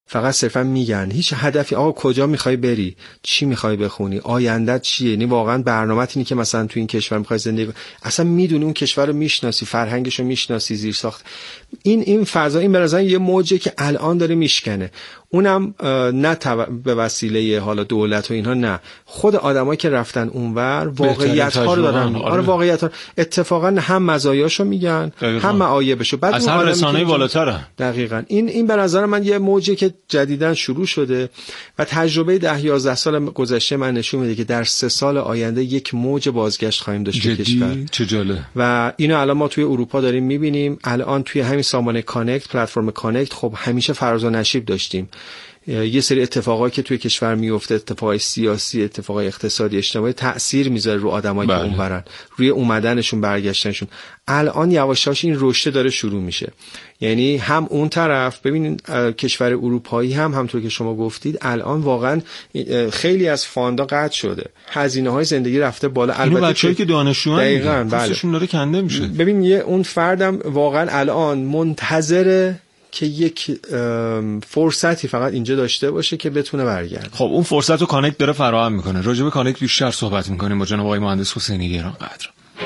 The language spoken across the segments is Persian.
فقط صرفا میگن، هیچ هدفی. آقا کجا میخوای بری، چی میخوای بخونی، آیندت چیه، یعنی واقعا برنامه‌ت اینه که مثلا تو این کشور میخوای زندگی کنی، اصلا میدونی اون کشور رو میشناسی، فرهنگش رو میشناسی، زیرساخت این فضا، این به نظر یه موجه که الان داره میشکنه. اونم نه به وسیله حالا دولت و اینها، نه، خود آدمایی که رفتن اونور واقعیت‌ها رو دارن. آره واقعیت‌ها اتفاقا هم مزایاشو میگن هم معایبشو. بعد اصلا رسانه‌ای بالاتره. دقیقاً این به نظر من یه موجی که جدیداً شروع شده و تجربه 10-11 سال گذشته من نشون میده که در 3 سال آینده یک موج بازگشت خواهیم داشت به کشور. چه جالب. و اینو الان ما توی اروپا داریم میبینیم. الان توی همین سامانه کانکت، پلتفرم کانکت، خب همیشه فراز و نشیب داشتیم. یه سری اتفاقایی که توی کشور میفته، اتفاقای سیاسی، اتفاقای اقتصادی، اجتماعی، تأثیر میذاره رو آدمایی که اونورن، روی اومدنشون، برگشتنشون. الان یواشاش این رشد داره شروع میشه. یعنی هم اون طرف ببینین کشور اروپایی هم همونطور که شما گفتید الان واقعا خیلی از فاندا قطع شده، هزینه‌های زندگی رفته بالا. البته بچه‌ای که دانشجوان دقیقاً پولشون داره کنده میشه. ببین یه اون فردم واقعا الان منتظره که یک فرصتی فقط اینجا داشته باشه که بتونه برگرده. خب اون فرصت رو کانکت داره فراهم میکنه. راجع به کانکت بیشتر صحبت میکنیم با جناب آقای مهندس حسینی گرانقدر.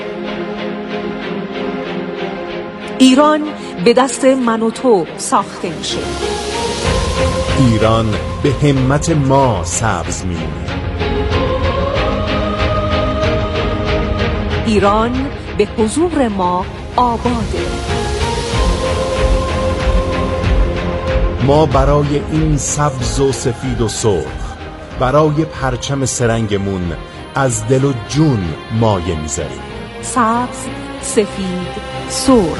ایران به دست من و تو ساخته میشه. ایران به همت ما سبز میمونه. ایران به حضور ما آباده. ما برای این سبز و سفید و سرخ، برای پرچم سرنگمون از دل و جون مایه میذاریم. سبز، سفید، سرخ.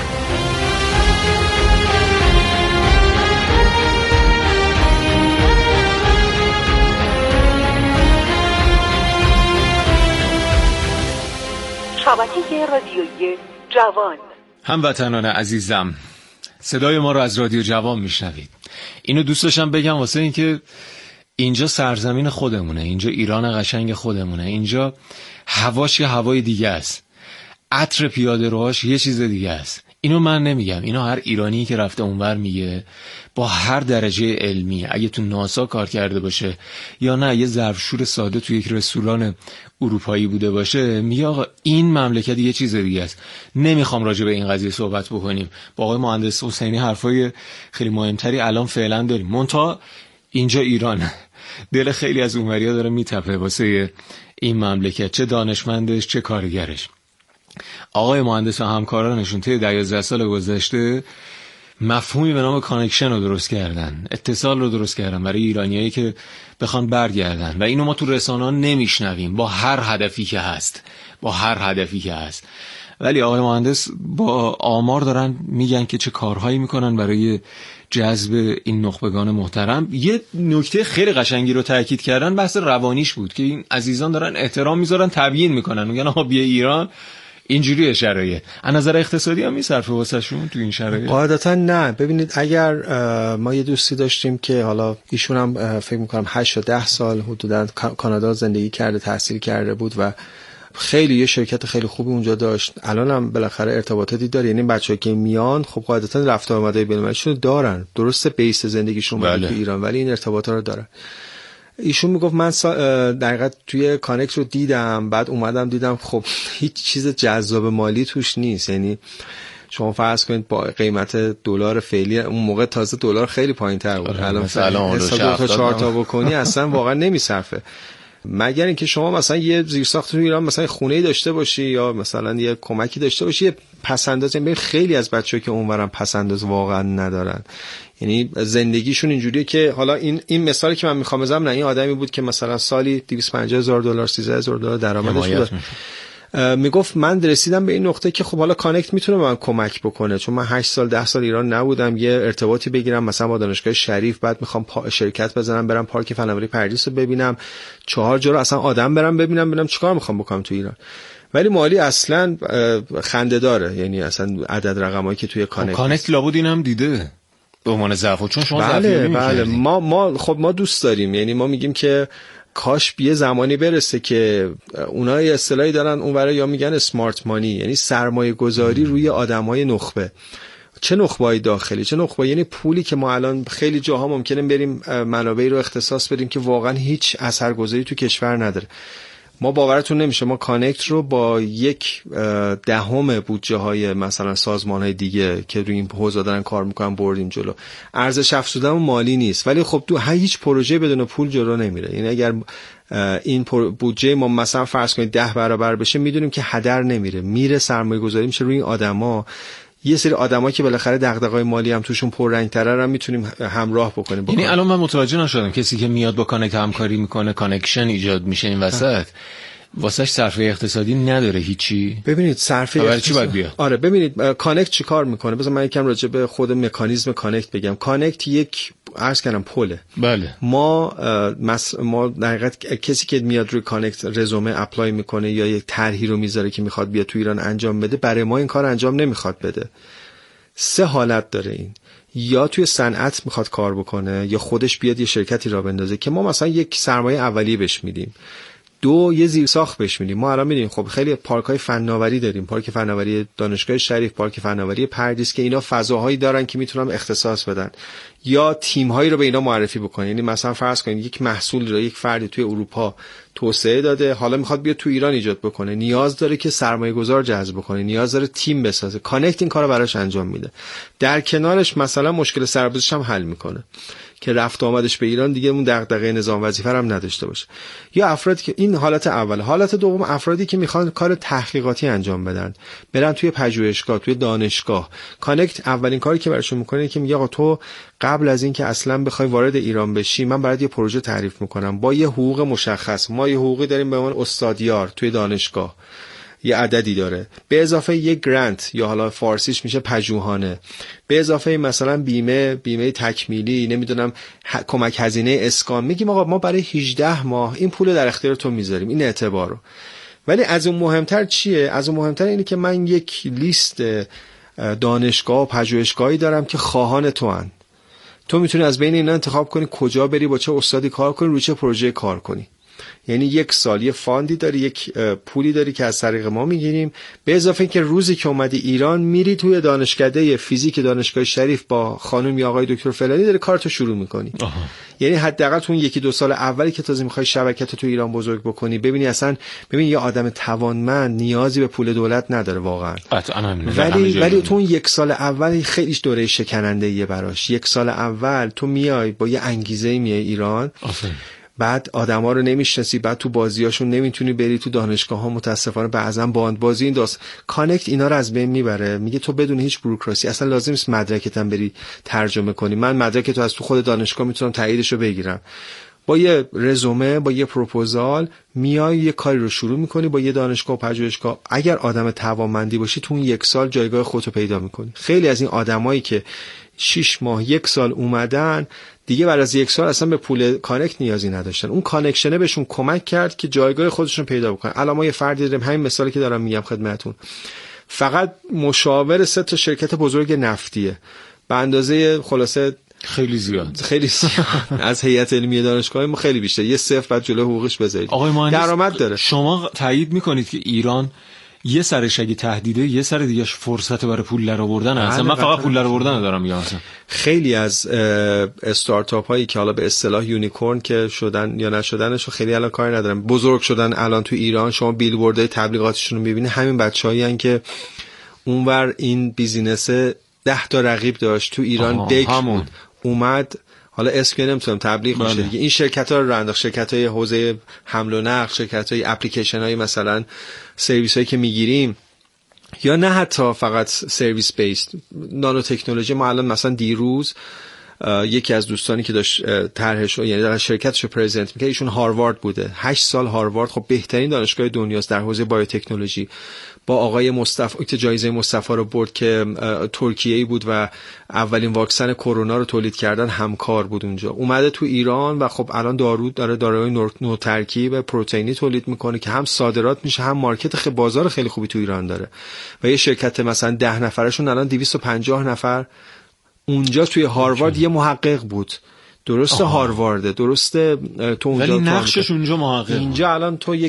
شبکه رادیویی جوان. هموطنان عزیزم، صدای ما رو از رادیو جوان میشنوید. اینو دوست داشتم بگم واسه این که اینجا سرزمین خودمونه، اینجا ایران قشنگ خودمونه، اینجا هواش یه هوای دیگه است، عطر پیاده روهاش یه چیز دیگه است. اینو من نمیگم، اینو هر ایرانی که رفته اونور میگه، با هر درجه علمی، اگه تو ناسا کار کرده باشه یا نه یه ظرفشور ساده تو یک رستوران اروپایی بوده باشه، میگه آقا این مملکت یه چیز دیگه است. نمیخوام راجع به این قضیه صحبت بکنیم، با آقای مهندس حسینی حرفای خیلی مهمتری الان فعلا داریم. منتها اینجا ایران، دل خیلی از اونوریا داره میتپه واسه این مملکت، چه دانشمندش چه کارگرش. آقای مهندس و همکارانشون طی 12 سال گذشته مفهومی به نام کانکشن رو درست کردن، اتصال رو درست کردن برای ایرانیایی که بخوان برگردن و اینو ما تو رسانه‌ها نمیشنویم با هر هدفی که هست. ولی آقای مهندس با آمار دارن میگن که چه کارهایی میکنن برای جذب این نخبگان محترم. یه نکته خیلی قشنگی رو تاکید کردن، بحث روانیش بود که این عزیزان دارن احترام میذارن، تبیین میکنن، میگن آقا بیا ایران، اینجوریه شرایط. از نظر اقتصادی هم میصرفه واسه شون تو این شرایط؟ قاعدتا نه. ببینید اگر ما یه دوستی داشتیم که حالا ایشون هم فکر میکنم 8 یا 10 سال حدودا کانادا زندگی کرده، تحصیل کرده بود و خیلی یه شرکت خیلی خوبی اونجا داشت. الان هم بالاخره ارتباطاتی داره، یعنی بچه‌ها که میان خب قاعدتا رفت و آمدای بین‌المللیشون دارن، درسته بیس زندگیشون تو ایران ولی این ارتباطا رو دارن. ایشون میگفت من در حقیقت توی کانکت رو دیدم، بعد اومدم دیدم خب هیچ چیز جذاب مالی توش نیست. یعنی شما فرض کنید با قیمت دلار فعلی اون موقع تازه دلار خیلی پایین‌تر بود، الان حساب تا 4 تا بکنی اصلا واقعا نمیصرفه. مگر اینکه شما مثلا یه زیرساخت تو ایران مثلا خونه‌ای داشته باشی یا مثلا یه کمکی داشته باشی، یه پسنداز. یعنی خیلی از بچه‌ها که اونورن پسنداز واقعا ندارن، یعنی زندگیشون اینجوریه که حالا این مثالی که من میخوام بزنم، نه این آدمی بود که مثلا سالی $250,000 $13,000 درآمدش بود. میگفت من رسیدم به این نقطه که خب حالا کانکت میتونه به من کمک بکنه، چون من 8 سال 10 سال ایران نبودم، یه ارتباطی بگیرم مثلا با دانشگاه شریف، بعد میخوام شرکت بزنم، برم پارک فناوری پردیس رو ببینم، 4 جا رو اصلا آدم برم ببینم چیکار میخوام بکنم تو ایران. ولی مالی اصلا خنده داره، یعنی اصلا عدد رقمایی که توی کانکت لابد اینم دیده به عنوان ضعف، چون شما بله ما دوست داریم، یعنی ما میگیم که کاش یه زمانی برسه که اونها یه اصطلاحی دارن اونورا یا میگن اسمارت مانی، یعنی سرمایه گذاری روی آدمای نخبه. چه نخبه‌ای داخلی، چه نخبه، یعنی پولی که ما الان خیلی جاها ممکنه بریم منابعی رو اختصاص بدیم که واقعا هیچ اثرگذاری تو کشور نداره. ما باورتون نمیشه ما کانکت رو با 1/10 بودجه های مثلا سازمان های دیگه که روی این حوزه دارن کار میکنن بردیم جلو. ارزش افزوده مالی نیست، ولی خب تو هیچ پروژه بدون پول جلو نمیره. یعنی اگر این بودجه ما مثلا فرض کنید 10 برابر بشه، میدونیم که هدر نمیره، میره سرمایه گذاری میشه روی این آدما. یه سری آدمایی که بالاخره دغدغه‌های مالی هم توشون پررنگ‌تره رو میتونیم همراه بکنیم. یعنی الان من متوجه نشدم کسی که میاد با کانکت همکاری میکنه، کانکشن ایجاد میشه این وسط، واسش صرفه اقتصادی نداره هیچی. ببینید صرفه برای چی باید بیاد؟ آره ببینید کانکت چی کار میکنه. بذار من یکم راجع به خود مکانیزم کانکت بگم. کانکت یک عرض کردم پله. بله. ما در حقیقت کسی که میاد روی کانکت رزومه اپلای میکنه یا یک طرحی رو میذاره که میخواد بیاد تو ایران انجام بده، برای ما این کار انجام نمیخواد بده. 3 حالت داره این: یا توی صنعت میخواد کار بکنه، یا خودش بیاد یه شرکتی را بندازه که ما مثلا یک سرمایه اولیه بهش میدیم، 2 یه زیرساخت بهش میدیم. ما الان میدونیم خب خیلی پارک‌های فناوری داریم، پارک فناوری دانشگاه شریف، پارک فناوری پردیس، که اینا فضاهایی دارن که میتونن اختصاص بدن یا تیم‌هایی رو به اینا معرفی بکنن. یعنی مثلا فرض کنید یک محصول رو یک فردی توی اروپا توسعه داده، حالا میخواد بیاد تو ایران ایجاد بکنه، نیاز داره که سرمایه‌گذار جذب کنه، نیاز داره تیم بسازه. کانکت این کارو براش انجام میده. در کنارش مثلا مشکل سربازیش هم حل میکنه که رفت آمدش به ایران دیگه اون دغدغه نظام وظیفه هم نداشته باشه. یا افرادی که این حالت اول. حالت دوم افرادی که میخوان کار تحقیقاتی انجام بدن، برن توی پژوهشگاه، توی دانشگاه. کانکت اولین کاری که براشون میکنه که میگه آقا تو قبل از این که اصلا بخوای وارد ایران بشی، من برات یه پروژه تعریف میکنم با یه حقوق مشخص. ما یه حقوقی داریم به عنوان استادیار توی دانشگاه، یه عددی داره، به اضافه یک گرانت یا حالا فارسیش میشه پژوهانه، به اضافه مثلا بیمه تکمیلی، نمیدونم کمک هزینه اسکان. میگیم آقا ما برای 18 ماه این پول در اختیار تو میذاریم، این اعتبار رو. ولی از اون مهمتر چیه؟ از اون مهمتر اینه که من یک لیست دانشگاه و پژوهشگاهی دارم که خواهان تو هن. تو میتونی از بین اینا انتخاب کنی کجا بری، با چه استادی کار کنی، رو چه پروژه کار کنی. یعنی 1 سال یه فاندی داری، یک پولی داری که از طریق ما میگیریم، به اضافه اینکه روزی که اومدی ایران میری توی دانشکده فیزیک دانشگاه شریف با خانم یا آقای دکتر فلانی داری کارتو شروع میکنی. یعنی حداقل تو 1-2 سال اولی که تازه میخوای شبکتت تو ایران بزرگ بکنی، ببینی اصلا یه آدم توانمند نیازی به پول دولت نداره واقعا. ولی تو اون 1 سال اول خیلیش دوره شکننده‌ایه براش. 1 سال اول تو میای با یه انگیزه میای ایران، بعد آدما رو نمیشناسی، بعد تو بازیاشون نمیتونی بری، تو دانشگاه‌ها متاسفانه بعضن باند بازی این داست. کانکت اینا رو از بین میبره. میگه تو بدون هیچ بوروکراسی اصلا لازم نیست مدرکت هم بری ترجمه کنی، من مدرک تو از تو خود دانشگاه میتونم تاییدشو بگیرم. با یه رزومه، با یه پروپوزال میای یه کاری رو شروع میکنی با یه دانشگاه و پژوهشگاه. اگر آدم توانمندی باشی تو اون 1 سال جایگاه خودتو پیدا میکنی. خیلی از این آدمایی که 6 ماه 1 سال اومدن دیگه بعد از 1 سال اصلا به پول کانکت نیازی نداشتن. اون کانکشنه بهشون کمک کرد که جایگاه خودشون پیدا بکنن. الان ما یه فردی داریم، همین مثالی که دارم میگم خدمتتون، فقط مشاور 3 تا شرکت بزرگ نفتیه، به اندازه خلاصه خیلی زیاد از هیئت علمی دانشگاه ما خیلی بیشتر. یه 0 بعد جلو حقوقش بذارید. آقای مهندس درآمد داره. شما تایید میکنید که ایران یه سرش اگه تهدیده، یه سر دیگهش فرصت برای پول درآوردن هست. من فقط پول درآوردن دارم میگم. خیلی از استارتاپ هایی که حالا به اصطلاح یونیکورن که شدن یا نشدنشو خیلی الان کاری ندارم، بزرگ شدن الان تو ایران، شما بیلبوردهای تبلیغاتشون رو میبینید، همین بچه‌هایی که اونور این بیزینس 10 تا رقیب داشت تو ایران، دک بود اومد، حالا اسم نمیتونم تبلیغ میشه دیگه، این شرکت‌ها رو انداخت، شرکت‌های حوزه حمل و نقل، شرکت‌های اپلیکیشن‌های مثلا سرویس‌هایی که میگیریم، یا نه حتی فقط سرویس بیسد، نانو تکنولوژی. ما الان مثلا دیروز یکی از دوستانی که داشت طرحش یعنی در شرکتش رو پرزنت می‌کرد، ایشون هاروارد بوده، 8 سال هاروارد، خب بهترین دانشگاه دنیاست در حوزه بایوتکنولوژی، با آقای مصطفی که جایزه مصطفی رو برد که ترکیه‌ای بود و اولین واکسن کرونا رو تولید کردن، همکار بود اونجا، اومده تو ایران و خب الان داروی نو ترکیب پروتئینی تولید میکنه که هم صادرات میشه، هم مارکت بازار خیلی خوبی تو ایران داره. و یه شرکت مثلا 10 نفرشون الان 250 نفر اونجا توی هاروارد یه محقق بود. درسته هاروارده، درسته تو اونجا، ولی نقشش اونجا محقق. اینجا الان تو یک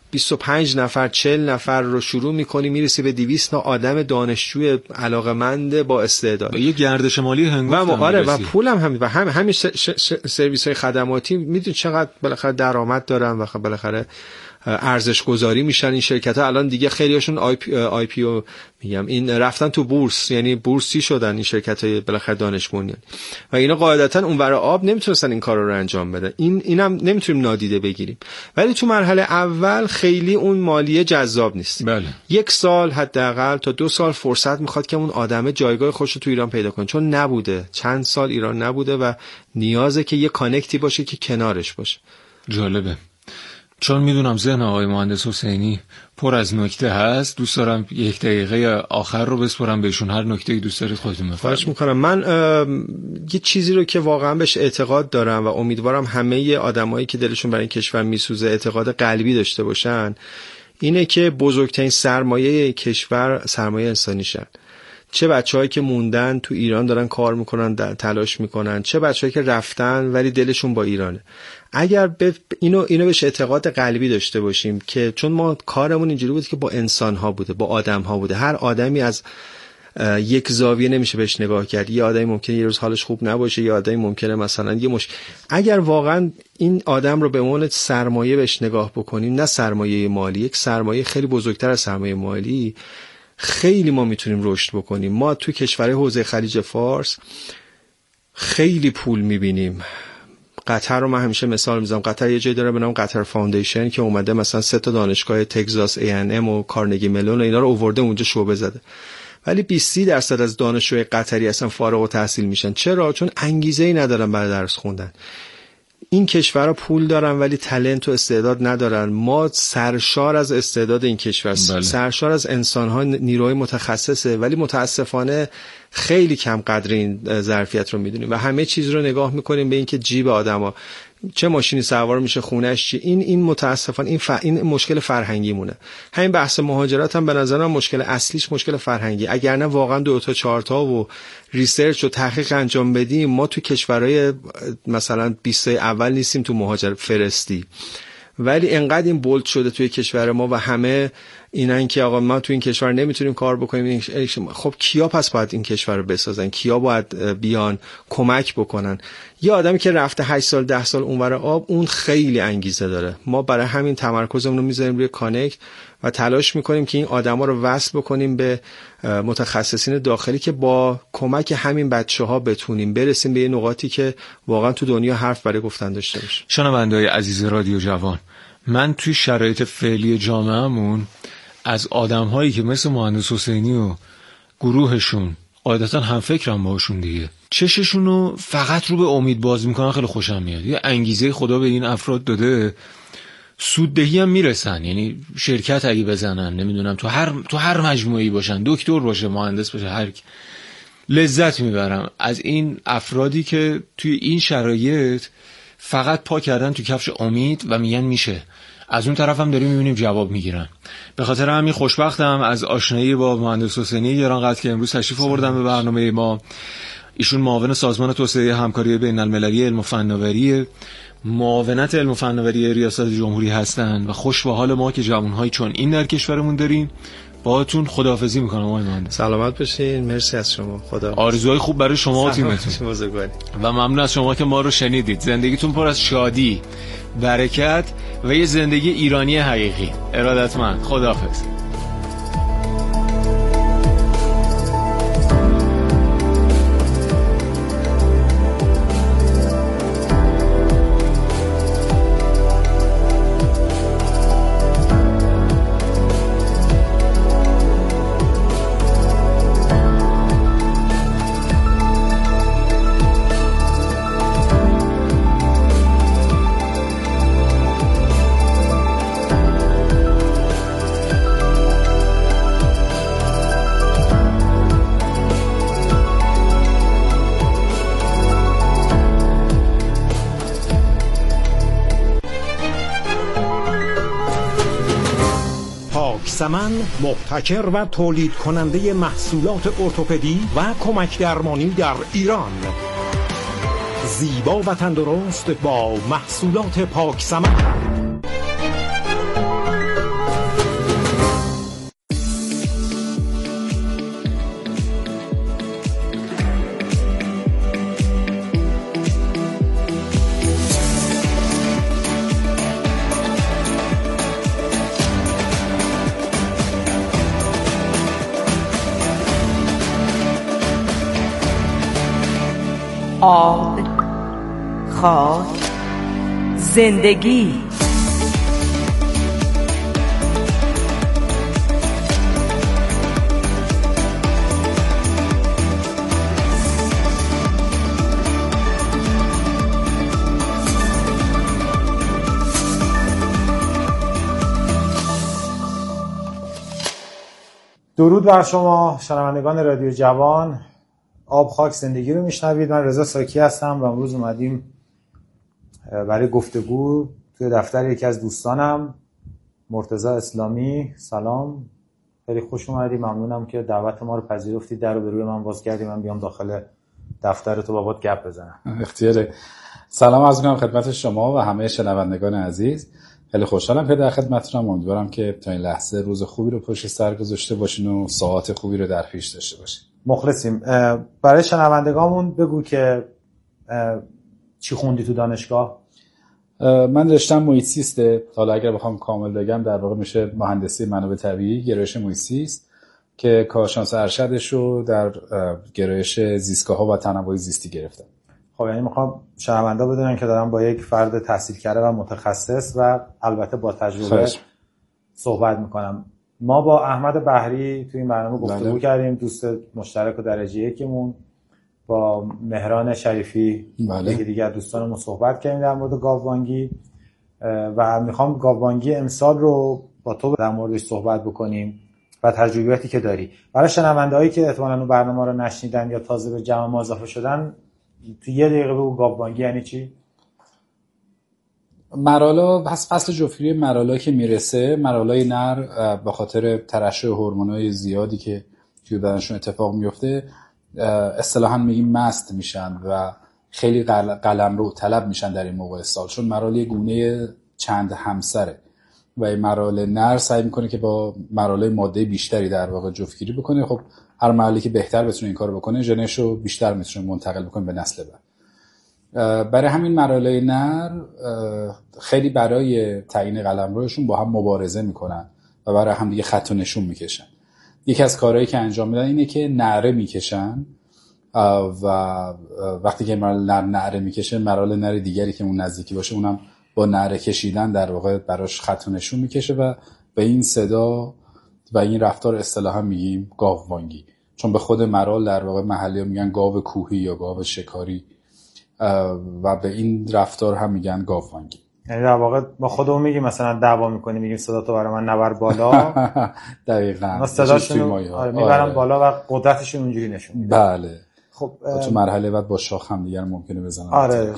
25 نفر 40 نفر رو شروع میکنی میرسی به 200 تا آدم دانشجوی علاقمند با استعداد، یه گردش مالی هنگفت. آره و پولم همین و همین سرویس های خدماتی میدونی چقدر بالاخره درآمد دارن و بالاخره ارزش گذاری میشن این شرکت ها. الان دیگه خیلی هاشون آی پی او میگم این رفتن تو بورس، یعنی بورسی شدن این شرکت های بالاخره دانش بنیان و اینا قاعدتا اونور آب نمیتونستن این کارا رو انجام بدن. اینم نمیتونیم نادیده بگیریم، ولی تو مرحله اول خیلی اون مالیه جذاب نیست. بله. 1 سال حداقل تا 2 سال فرصت میخواد که اون آدم جایگاه خودش رو تو ایران پیدا کنه، چون نبوده، چند سال ایران نبوده و نیازه که یه کانکتی باشه که کنارش باشه. جالبه، چون میدونم ذهن آقای مهندس حسینی پر از نکته هست، دوست دارم 1 دقیقه آخر رو بسپرم بهشون. هر نکته‌ای دوست دارید خودتون بفرمایید. خواهش میکنم. من یه چیزی رو که واقعا بهش اعتقاد دارم و امیدوارم همه آدمایی که دلشون برای این کشور میسوزه اعتقاد قلبی داشته باشن، اینه که بزرگترین سرمایه کشور سرمایه انسانیشن. چه بچه‌هایی که موندن تو ایران دارن کار میکنن، تلاش میکنن، چه بچه‌هایی که رفتن ولی دلشون با ایرانه. اگر اینو بهش اعتقاد قلبی داشته باشیم که چون ما کارمون اینجوری بود که با انسان‌ها بوده، با آدم‌ها بوده، هر آدمی از یک زاویه نمیشه بهش نگاه کرد. یه آدمی ممکنه یه روز حالش خوب نباشه، یه آدمی ممکنه مثلا اگر واقعا این آدم رو به عنوان سرمایه بهش نگاه بکنیم، نه سرمایه مالی، یک سرمایه خیلی بزرگتر از سرمایه مالی، خیلی ما میتونیم رشد بکنیم. ما تو کشورهای حوزه خلیج فارس خیلی پول میبینیم. قطر رو من همیشه مثال میزنم. قطر یه جایی داره به نام قطر فاوندیشن که اومده مثلا 3 تا دانشگاه تگزاس A&M و کارنگی ملون و اینا رو آورده اونجا شعبه زده، ولی 20-30% از دانشجوی قطری اصلا فارغ التحصیل میشن. چرا؟ چون انگیزه‌ای ندارن برای درس خوندن. این کشورها پول دارن ولی تالنت و استعداد ندارن. ما سرشار از استعداد این کشور، سرشار از انسان‌ها، نیروی متخصصه، ولی متاسفانه خیلی کم قدر این ظرفیت رو میدونیم و همه چیز رو نگاه میکنیم به این که جیب آدما چه ماشینی سوار میشه، خونه‌اش چی. این متاسفانه این مشکل فرهنگی مونه. همین بحث مهاجرت هم به نظر من مشکل اصلیش مشکل فرهنگی. اگر نه واقعا 2 تا 4 تا و ریسرچ و تحقیق انجام بدیم، ما تو کشورهای مثلا 20 اول نیستیم تو مهاجرت فرستی، ولی انقدر این بولد شده توی کشور ما و همه اینن که آقا ما تو این کشور نمیتونیم کار بکنیم. خب کیا پس باید این کشور رو بسازن؟ کیا باید بیان کمک بکنن؟ یه آدمی که رفته 8 سال 10 سال اونور آب، اون خیلی انگیزه داره. ما برای همین تمرکزمون رو میذاریم روی کانکت و تلاش میکنیم که این آدما رو وصل بکنیم به متخصصین داخلی که با کمک همین بچه‌ها بتونیم برسیم به یه نقاطی که واقعا تو دنیا حرف برای گفتن داشته باشه. شنونده‌های عزیز رادیو جوان، من توی شرایط فعلی جامعهمون از آدم‌هایی که مثل مهندس حسینی و گروهشون قاعدتاً هم فکرم باشون دیگه، چششون رو فقط رو به امید باز میکنن، خیلی خوشم میاد. یه انگیزه خدا به این افراد داده، سوددهی هم میرسن. یعنی شرکت اگه بزنن، نمیدونم تو هر مجموعه‌ای باشن، دکتر باشه، مهندس باشه، هر کی، لذت میبرم از این افرادی که توی این شرایط فقط پا کردن تو کفش امید و میگن میشه. از اون طرف هم داریم میبینیم جواب میگیرن. به خاطر همین خوشبختم از آشنایی با مهندس حسینی گرانقدر که امروز تشریف آوردن به برنامه ما. ایشون معاون سازمان توسعه همکاری بین‌المللی علم و فناوری، معاونت علم و فناوری ریاست جمهوری هستند و خوش به حال ما که جوان‌های چون این در کشورمون داریم. باهاتون خداحافظی میکنم آقای مهندس. سلامت باشین. مرسی از شما. خدا. آرزوهای خوب برای شما و تیمتون و ممنون از شما که ما رو شنیدید. زندگیتون پر از شادی، برکت و یه زندگی ایرانی حقیقی. ارادتمند. خداحافظ. سمن مبتکر و تولید کننده محصولات ارتوپدی و کمک درمانی در ایران. زیبا و تندرست با محصولات پاک سمن. خاک زندگی. درود بر شما شنوندگان رادیو جوان. آب خاک زندگی رو میشنوید. من رضا ساکی هستم و امروز اومدیم برای گفتگو توی دفتر یکی از دوستانم، مرتضی اسلامی. سلام، خیلی خوش اومدید. ممنونم که دعوت ما رو پذیرفتید، در رو به روی من باز کردید من بیام داخل دفتر تو بابات گپ بزنم. اختیاره. سلام عرض می‌کنم خدمت شما و همه شنوندگان عزیز. خیلی خوشحالم که در خدمتتونم. امیدوارم که تا این لحظه روز خوبی رو پشت سر گذاشته باشین و ساعات خوبی رو در پیش داشته باشین. مخلصیم. برای شنوندگامون بگو که چی خوندی تو دانشگاه؟ من رشتم محیط زیسته. حالا اگر بخوام کامل بگم در واقع میشه مهندسی منابع طبیعی، گرایش محیط زیست، که کارشناس ارشدش رو در گرایش زیستگاه‌ها و تنوع زیستی گرفتم. خب یعنی میخوام شنوندا بدونن که دارم با یک فرد تحصیل کرده و متخصص و البته با تجربه صحبت میکنم. ما با احمد بحری توی این برنامه گفتگو کردیم، دوست مشترک و درجه یکمون. با مهران شریفی یکی دیگر دوستانمون صحبت کردیم در مورد گاوبانگی و میخوام گاوبانگی امسال رو با تو در موردش صحبت بکنیم و تجربیاتی که داری. برای شنوندهایی که احتمالاً اون برنامه رو نشنیدن یا تازه به جمع ما اضافه شدن، تو یه دقیقه بگو گاوبانگی یعنی چی؟ مرالا، فصل جفتگیری مرالا که میرسه، مرالای نر به خاطر ترشح هورمونای زیادی که توی بدنشون اتفاق میفته اصطلاحاً میگیم مست میشن و خیلی قلمرو طلب میشن در این موقع سال، چون مرالا گونه چند همسره و این مرال نر سعی میکنه که با مرالای ماده بیشتری در واقع جفتگیری بکنه. خب هر مرالی که بهتر بتونه این کارو بکنه ژنشو بیشتر میتونه منتقل بکنه به نسل بعد. برای همین مرالای نر خیلی برای تعیین قلمروشون با هم مبارزه میکنن و برای هم دیگه خط و نشون میکشن. یکی از کارهایی که انجام میدن اینه که نعره میکشن و وقتی که نعره میکشه، مرال نر دیگری که اون نزدیکی باشه اونم با نعره کشیدن در واقع براش خط و نشون میکشه و به این صدا و این رفتار اصطلاحا میگیم گاوبانگی، چون به خود مرال در واقع محلی‌ها میگن گاو کوهی یا گاو شکاری و به این رفتار هم میگن گاوبانگی. یعنی در واقع ما خودمون میگیم مثلا دعوا میکنیم، میگیم صدا تو برای من نبر بالا. دقیقاً. صداشون میبرن بالا و قدرتشون اونجوری نشون میده. بله. خب تو مرحله بعد با شاخ هم دیگر ممکنه بزنن. آره.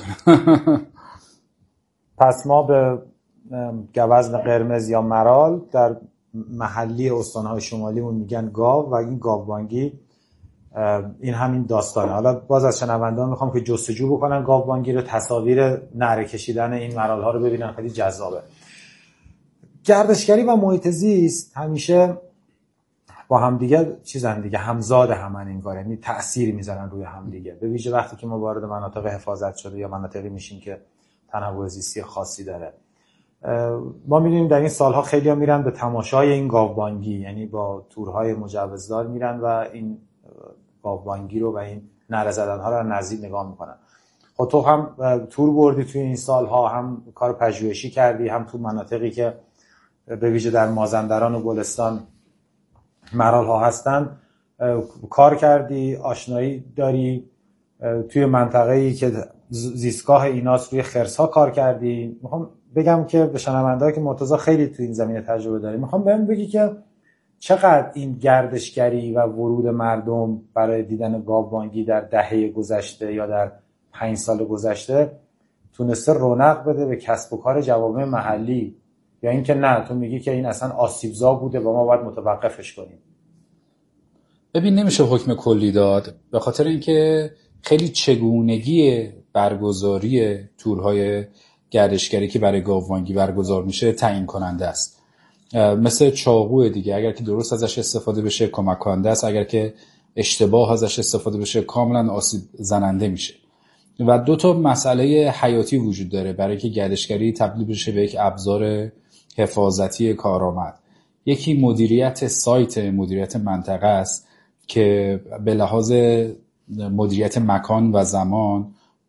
پس ما به گوزن قرمز یا مرال در محلی استانهای شمالیمون میگن گاو و این گاوبانگی این همین داستانه. حالا باز از شنوندان میخوام که جستجو بکنن گاوبانگی رو، تصاویر نعره کشیدن این مرال ها رو ببینن، خیلی جذابه. گردشگری و محیط زیست همیشه با همدیگه چیزن دیگه، همزاد همن انگار، یعنی تأثیر میذارن روی همدیگه، به ویژه وقتی که ما وارد مناطق حفاظت شده یا مناطقی میشیم که تنوع زیستی خاصی داره. ما می‌بینیم در این سالها خیلی‌ها میرن به تماشای این گاوبانگی، یعنی با تورهای مجوزدار میرن و این گاوبانگی رو و این نعره زدن‌ها رو نزدیک نگاه میکنن. خب تو هم تور بردی توی این سالها، هم کار پژوهشی کردی، هم تو مناطقی که به ویژه در مازندران و گلستان مرال‌ها هستن کار کردی، آشنایی داری. توی منطقه‌ای که زیستگاه ایناست روی خرس‌ها کار کردی. میخوام بگم که به شنونده‌ها که مرتضی خیلی تو این زمینه تجربه داره، میخوام بهم بگی که چقدر این گردشگری و ورود مردم برای دیدن گاوبانگی در دهه گذشته یا در 5 سال گذشته تونسته رونق بده به کسب و کار جوامع محلی، یا اینکه نه تو میگی که این اصلا آسیبزا بوده و ما باید متوقفش کنیم؟ ببین، نمیشه حکم کلی داد، به خاطر اینکه خیلی چگونگی برگزاری تورهای گردشگری که برای گاوبانگی برگزار میشه تعیین کننده است. مثل چاقو دیگه، اگر که درست ازش استفاده بشه کمک کننده است، اگر که اشتباه ازش استفاده بشه کاملا آسیب زننده میشه. و 2 مسئله حیاتی وجود داره برای که گردشگری تبدیل بشه به یک ابزار حفاظتی کارآمد. یکی مدیریت سایت، مدیریت منطقه است که به لحاظ مدیریت مکان و زمان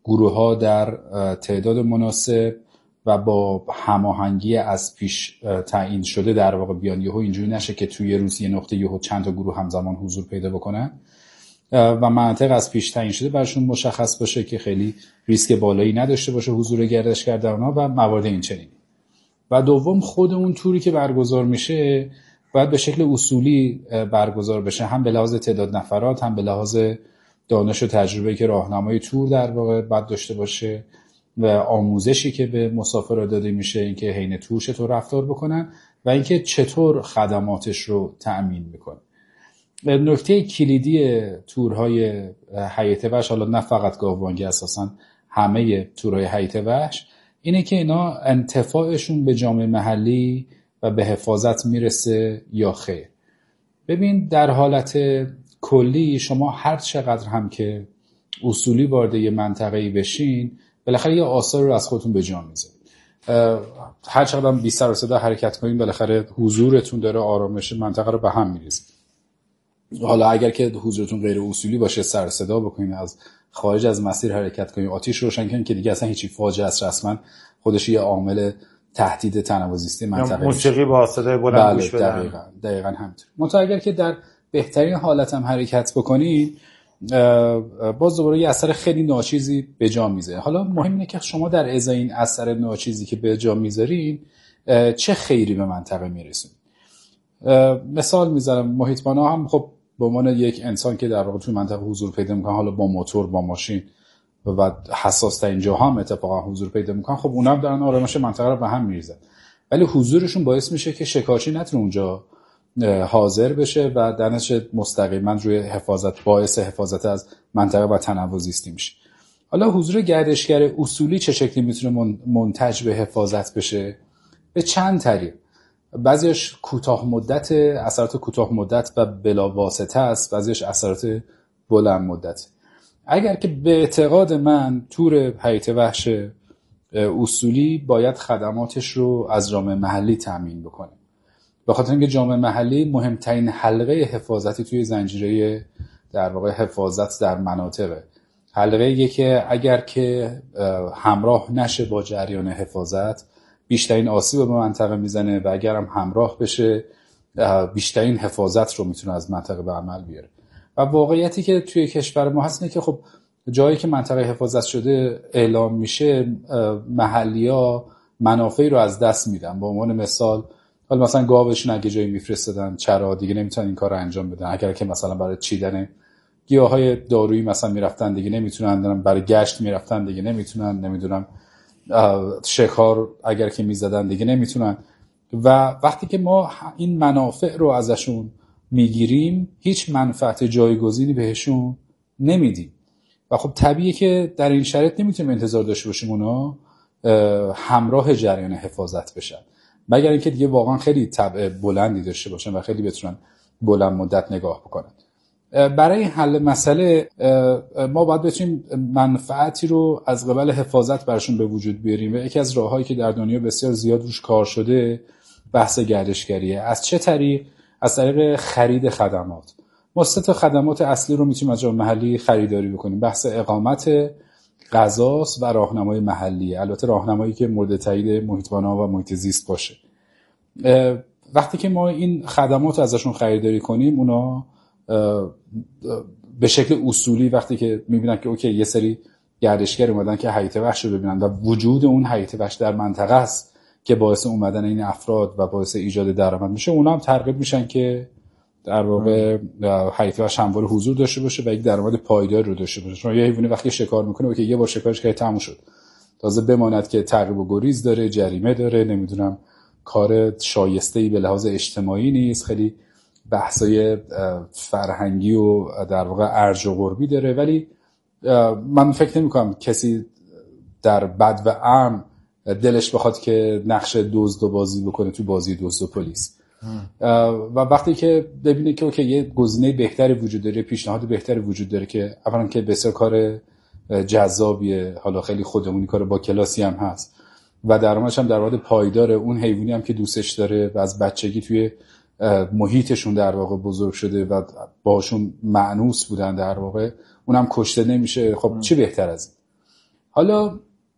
گروه‌ها در تعداد مناسب و با هماهنگی از پیش تعیین شده در واقع بیان. یهو اینجوری نشه که توی روز یه نقطه یهو چند تا گروه همزمان حضور پیدا بکنن و مناطق از پیش تعیین شده براشون مشخص باشه که خیلی ریسک بالایی نداشته باشه حضور گردشگر در اونها و موارد این چنینی. و دوم، خود اون توری که برگزار میشه باید به شکل اصولی برگزار بشه، هم به لحاظ تعداد نفرات، هم به لحاظ دانش و تجربه که راهنمای تور در واقع باید داشته باشه و آموزشی که به مسافرها داده میشه، اینکه حین تور چطور رفتار بکنن و اینکه چطور خدماتش رو تأمین میکنه. نکته کلیدی تورهای حیات وحش، حالا نه فقط گاوبانگی، اساسا همه تورهای حیات وحش، اینه که اینا انتفاعشون به جامعه محلی و به حفاظت میرسه یا خیر. ببین، در حالت کلی شما هر چقدر هم که اصولی وارد یه منطقه‌ای بشین، بالاخره یه آثار رو از خودتون به جا میذارید. هر چقدر هم بی سر و صدا حرکت کنین، بالاخره حضورتون داره آرامش منطقه رو به هم میریزه. حالا اگر که حضورتون غیر اصولی باشه، سر صدا بکنین، از خارج از مسیر حرکت کنین، آتش روشن کنین، که دیگه اصلا هیچی فاجعه است، رسما خودش یه عامل تهدید تنوع زیستی منطقه. موسیقی با صدای بلند گوش بدن. دقیقاً همینطور. منتها اگر که در بهترین حالت هم حرکت بکنین، باز دوباره یه اثر خیلی ناچیزی به جا میذاره. حالا مهم اینه که شما در ازای این اثر ناچیزی که به جا میذارین چه خیری به منطقه میرسونید. مثال میذارم، محیطبانا هم خب به عنوان یک انسان که در واقع توی منطقه حضور پیدا میکنه، حالا با موتور، با ماشین و حساس تا اینجا هم اتفاقا حضور پیدا میکنن، خب اونا هم دارن آرامش منطقه رو به هم میریزن، ولی حضورشون باعث میشه که شکارچی نتونه اونجا حاضر بشه و در نتیجه مستقیما روی حفاظت، باعث حفاظت از منطقه و تنوع زیستی میشه. حالا حضور گردشگر اصولی چه شکلی میتونه منتج به حفاظت بشه؟ به چند طریق. بعضیش کوتاه مدت، اثرات کوتاه مدت و بلا واسطه است، بعضیش اثرات بلند مدت. اگر که به اعتقاد من تور حیات وحش اصولی باید خدماتش رو از جامعه محلی تامین بکنه، به خاطر اینکه جامعه محلی مهمترین حلقه حفاظتی توی زنجیره در واقع حفاظت در مناطقه. حلقه‌ای که اگر که همراه نشه با جریان حفاظت، بیشترین آسیب به منطقه میزنه و اگر هم همراه بشه، بیشترین حفاظت رو میتونه از منطقه به عمل بیاره. و واقعیتی که توی کشور ما هست اینه که خب جایی که منطقه حفاظت شده اعلام میشه، محلی‌ها منافعی رو از دست میدن. به عنوان مثال، حالا مثلا گاوشون اگه جایی میفرستادن چرا، دیگه نمیتونن این کار رو انجام بدن. اگر که مثلا برای چیدن گیاهای دارویی مثلا میرفتن، دیگه نمیتونن. برای گشت میرفتن، دیگه نمیتونن. نمیدونم شکار اگر که میزدن، دیگه نمیتونن. و وقتی که ما این منافع رو ازشون میگیریم، هیچ منفعت جایگزینی بهشون نمیدیم. و خب طبیعیه که در این شرایط نمیتونیم انتظار داشته باشیم اونا همراه جریان حفاظت بشن، مگر اینکه دیگه واقعا خیلی طبع بلندی داشته باشن و خیلی بتونن بلند مدت نگاه بکنن. برای حل مسئله ما باید بتونیم منفعتی رو از قبل حفاظت برشون به وجود بیاریم و یکی از راههایی که در دنیا بسیار زیاد روش کار شده بحث گردشگریه. از چه طریق؟ از طریق خرید خدمات. ما 3 خدمات اصلی رو میتونیم از جامعه محلی خریداری بکنیم. بحث اقامت، غذاست و راهنمای محلی. البته راهنمایی که مورد تایید محیطبانا و محیط زیست باشه. وقتی که ما این خدمات رو ازشون خریداری کنیم، اونا به شکل اصولی وقتی که میبینن که اوکی یه سری گردشگر اومدن که حیات وحش رو ببینن و وجود اون حیات وحش در منطقه است که باعث اومدن این افراد و باعث ایجاد درآمد میشه، اونا هم ترغیب میشن که در واقع حیات وحش همواره حضور داشته باشه و یک درآمد پایدار رو داشته باشه. چون یه حیوانی وقتی شکار میکنه اوکی یه بار شکارش که تموم شد، تازه بماند که تعقیب و گریز داره، جریمه داره، نمیدونم کار شایسته‌ای به لحاظ اجتماعی نیست، خیلی بحثای فرهنگی و در واقع ارج و قربی داره. ولی من فکر نمی‌کنم کسی در بد و امن دلش بخواد که نقش دزد بازی بکنه تو بازی دزد و پلیس. و وقتی که ببینه که اوکی یه گزینه بهتری وجود داره، پیشنهاد بهتری وجود داره که اولا که بسیار کار جذابیه، حالا خیلی خودمونی کار با کلاسی هم هست و درآمدش هم در واقع پایداره، اون حیوانی هم که دوستش داره و از بچگی توی محیطشون در واقع بزرگ شده و باشون مأنوس بودن، در واقع اونم کشته نمیشه. خب چی بهتر از این؟ حالا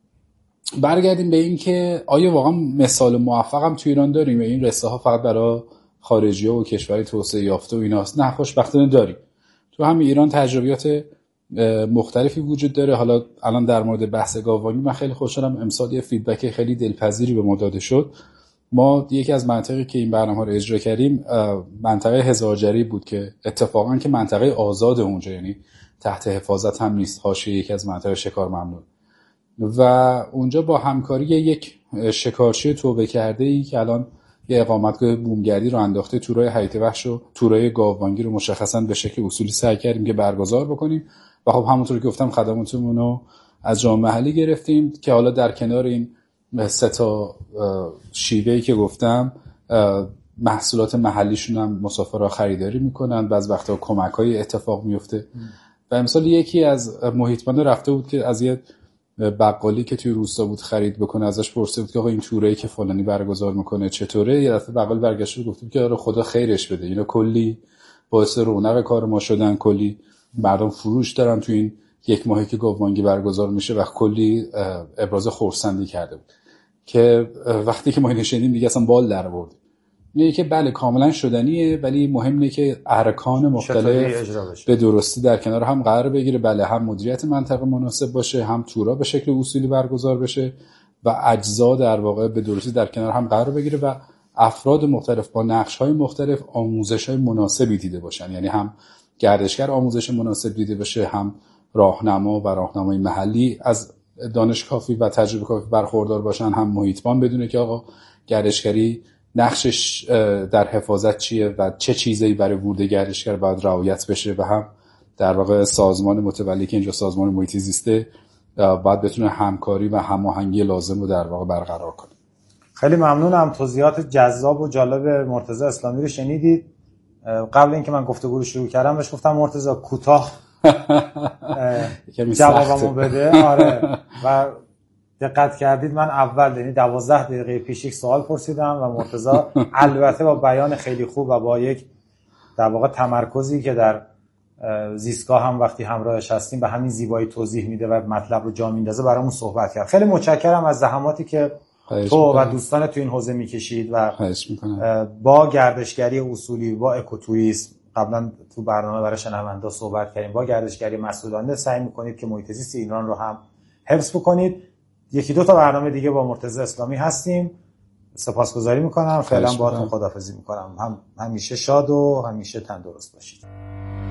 برگردیم به این که آیا واقعا مثال موفق هم تو ایران داریم یا این رسته ها فقط برای خارجی‌ها و کشورهای توسعه یافته و ایناست؟ نه، خوشبختانه داریم. تو همین ایران تجربیات مختلفی وجود داره. حالا الان در مورد بحث گاوبانگی من خیلی خوشحالم امسال یه فیدبک خیلی دلپذیری به ما داده شد. ما یکی از مناطقی که این برنامه رو اجرا کردیم منطقه هزارجری بود که اتفاقا که منطقه آزاد اونجا، یعنی تحت حفاظت هم نیست، حاشیه یکی از مناطق شکار ممنوع. و اونجا با همکاری یک شکارچی توبه کرده‌ای که الان یه اقامتگاه بومگردی رو انداخته، تورای حیات وحش و تورای گاوبانگی رو مشخصا به شکل اصولی سعی کردیم که برگزار بکنیم و خب همونطور که گفتم خدماتمون رو از جامعه محلی گرفتیم که حالا در کنار این 3 تا شیوه‌ای که گفتم محصولات محلیشون هم مسافرها خریداری میکنن، بعض وقتا کمک‌های اتفاق میفته. و مثلا یکی از محیط‌بان‌ها رفته بود که از یه بقالی که توی روستا بود خرید بکنه، ازش پرسید بود که آقا این تورایی که فلانی برگزار میکنه چطوره؟ یه دفعه بقال برگشت و گفتم که آره خدا خیرش بده، اینا کلی باعث رونق کار ما شدن، کلی مردم فروش دارن تو این 1 ماهی که گاوبانگی برگزار میشه و کلی ابراز خرسندی کرده بود که وقتی که ما اینو شنیدیم دیگه اصلا بال در آورد. میگه که بله کاملا شدنیه، ولی مهم اینه که ارکان مختلف به درستی در کنار هم قرار بگیره. بله، هم مدیریت منطقه مناسب باشه، هم تورا به شکل اصولی برگزار بشه و اجزا در واقع به درستی در کنار هم قرار بگیره و افراد مختلف با نقش‌های مختلف آموزش‌های مناسبی دیده باشن. یعنی هم گردشگر آموزش مناسب دیده باشه، هم راهنما و راهنمای محلی از دانش کافی و تجربه کافی برخوردار باشن، هم محیطبان بدونه که آقا گردشگری نقشش در حفاظت چیه و چه چیزایی برای ورود گردشگر باید رعایت بشه و هم در واقع سازمان متولی که اینجا سازمان محیط زیسته باید بتونه همکاری و هماهنگی لازم رو در واقع برقرار کنه. خیلی ممنونم. توضیحات جذاب و جالب مرتضی اسلامی رو شنیدید. قبل اینکه من گفتگو رو شروع کردم بهش گفتم مرتضی کوتاه جوابمو بده. آره و دقت کردید من اول یعنی 12 دقیقه پیش یک سوال پرسیدم و مرتضی البته با بیان خیلی خوب و با یک در واقع تمرکزی که در زیستگاه هم وقتی همراهش هستیم به همین زیبایی توضیح میده و مطلب رو جا میندازه برامون صحبت کرد. خیلی متشکرم از زحماتی که تو و دوستان تو این حوزه میکشید و با گردشگری اصولی، با اکوتوریسم، قبلا تو برنامه برای شنوندا صحبت کردیم، با گردشگری مسئولانه سعی میکنید که محیط زیست ایران رو هم حفظ بکنید. 1-2 تا برنامه دیگه با مرتضی اسلامی هستیم. سپاسگزاری میکنم. فعلا باهاتون خداحافظی میکنم. همیشه شاد و همیشه تندرست باشید.